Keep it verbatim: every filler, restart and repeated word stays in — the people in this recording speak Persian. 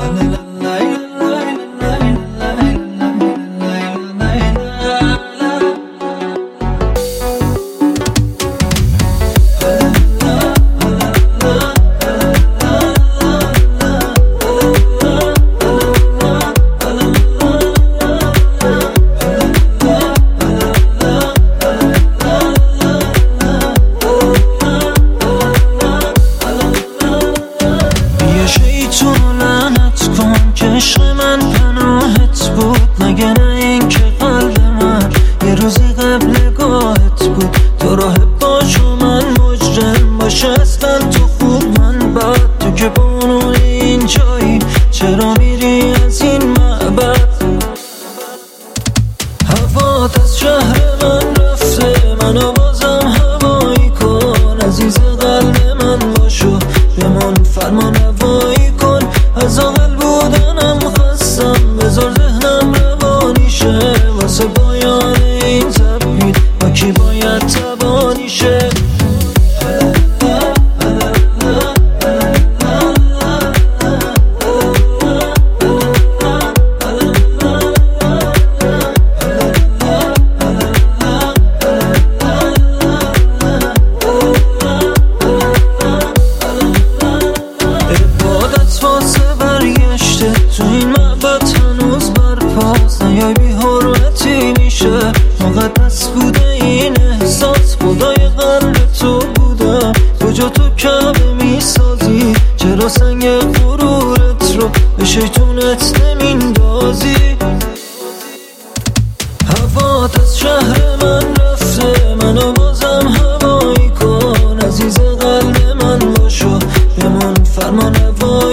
عشق من پناهت بود، مگه نه این که قلب من یه روزی قبل گاهت بود. تو راه باش و من مجرم باشه، اصلا تو خوب من بد. تو که بانو این جایی چرا میری از این معبد؟ هوات از شهر من رفته، منو بازم هوایی کن. عزیز قلب من باشو بمون، فرما نوایی کن. از آقل بودنم خستم، بذار ذهنم روانی شه. واسه پایان این تبدیل با کی باید تبانی شه؟ تو این معبد هنوز برپاست، نیای بی حرمتی میشه. مقدس بوده این احساس، خدای قلب تو بودم. کجا تو کعبه میسازی؟ چرا سنگ غرورت رو به شیطونت نمیندازی؟ هوات از شهر من رفته، منو بازم هوایی کن. عزیز قلب من باشو بمون، فرما نوایی